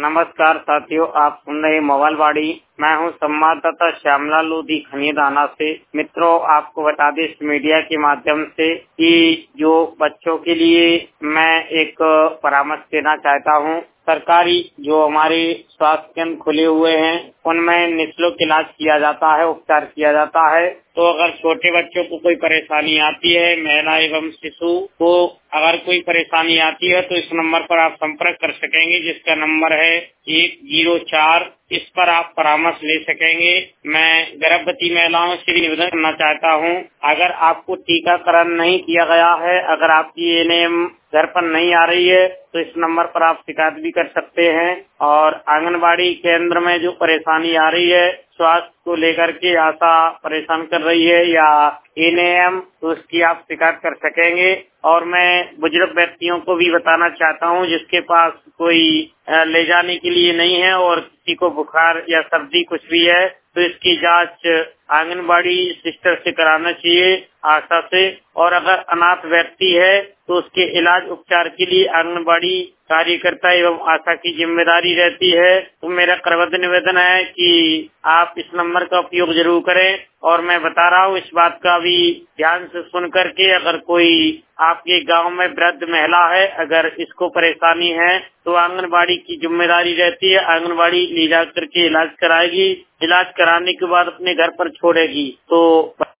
नमस्कार साथियों, आप सुन रहे मोबाइल बाड़ी। मैं हूं संवाददाता श्यामलाल लोधी खनियादाना से। मित्रों, आपको बता दें इस मीडिया के माध्यम से कि जो बच्चों के लिए मैं एक परामर्श देना चाहता हूं। सरकारी जो हमारे स्वास्थ्य केंद्र खुले हुए हैं उनमें निःशुल्क इलाज किया जाता है, उपचार किया जाता है। तो अगर छोटे बच्चों को कोई परेशानी आती है, महिला एवं शिशु को अगर कोई परेशानी आती है तो इस नंबर पर आप संपर्क कर सकेंगे, जिसका नंबर है 104। इस पर आप परामर्श ले सकेंगे। मैं गर्भवती महिलाओं से भी निवेदन करना चाहता हूं, अगर आपको टीकाकरण नहीं किया गया है, अगर आपकी एएनएम घर पर नहीं आ रही है तो इस नंबर पर आप शिकायत भी कर सकते हैं। और आंगनबाड़ी केंद्र में जो परेशानी आ रही है स्वास्थ्य को लेकर के, आशा परेशान कर रही है या एएनएम, तो उसकी आप शिकायत कर सकेंगे। और मैं बुजुर्ग व्यक्तियों को भी बताना चाहता हूं जिसके पास कोई ले जाने के लिए नहीं है और किसी को बुखार या सर्दी कुछ भी है तो इसकी जांच आंगनबाड़ी सिस्टर से कराना चाहिए, आशा से। और अगर अनाथ व्यक्ति है तो उसके इलाज उपचार के लिए आंगनबाड़ी कार्यकर्ता एवं आशा की जिम्मेदारी रहती है। तो मेरा करबद्ध निवेदन है कि आप इस नंबर का उपयोग जरूर करें। और मैं बता रहा हूँ, इस बात का भी ध्यान से सुन करके, अगर कोई आपके गांव में वृद्ध महिला है, अगर इसको परेशानी है तो आंगनबाड़ी की जिम्मेदारी रहती है, आंगनबाड़ी ले जा करके इलाज कराएगी, इलाज कराने के बाद अपने घर पर छोड़ेगी। तो